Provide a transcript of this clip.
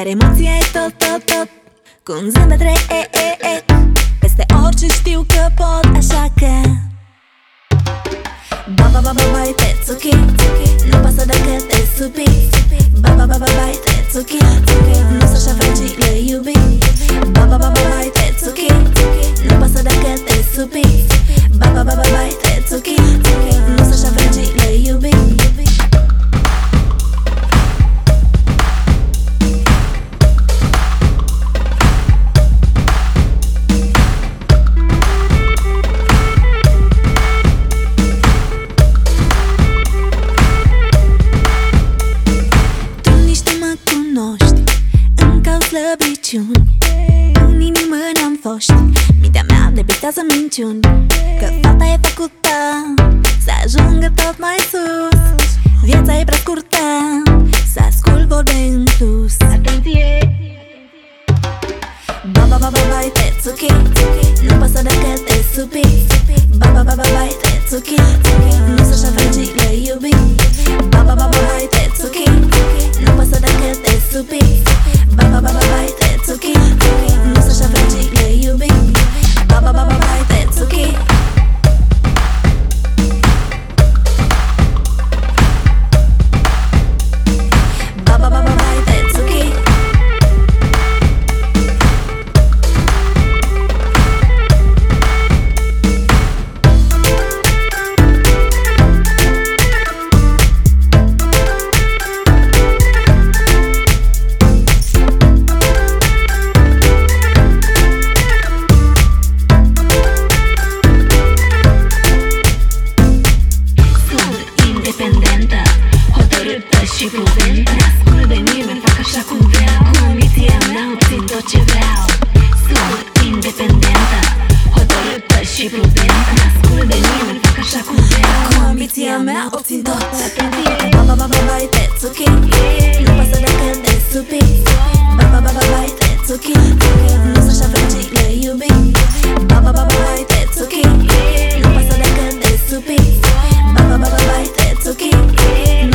Iar emoția e tot cu un zâmbet peste orice știu că pot, așa că Ba-ba-ba-ba-bai, Tetsuki, nu pasă dacă te supi. Ba-ba-ba-ba-bai, Tetsuki, nu-s așa fragile iubi. Ba-ba-ba-ba-bai, Tetsuki, nu pasă dacă te supi. Ba-ba-ba-ba-bai, Tetsuki, nu-s așa fragile iubi. Slăbiciuni, în inimă n-am foști. Mintea mea debitează minciuni, că fata e făcută să ajungă tot mai sus. Viața e prea scurtă să ascult vorbe în plus. Atenție! Ba-ba-ba-ba-bai, Tetsuki, nu pasă dacă te supi. Ba-ba-ba-ba-bai, Tetsuki, nu-s așa fragile iubi. Ba-ba-ba-ba-bai, Tetsuki, nu pasă dacă te supi. Ba-ba-ba-ba-bai, Tetsuki, nu-s așa fragile iubi. Ba-ba-ba-ba-bai, Tetsuki. Ba-ba-ba-ba-bai, Tetsuki. Și prudentă, n-ascult de nimeni, fac așa cum vreau. Cu ambiția mea obțin tot ce vreau. Sunt independentă, hotărâtă și prudentă, n-ascult de nimeni, fac așa cum vreau. Cu ambiția mea obțin tot. Ba-ba-ba-ba-bai, Tetsuki, nu pasă dacă te supi. Ba-ba-ba-ba-bai, Tetsuki, nu-s așa fragile iubi. Ba-ba-ba-ba-bai, Tetsuki, nu pasă dacă te supi. Ba-ba-ba-ba-bai, Tetsuki,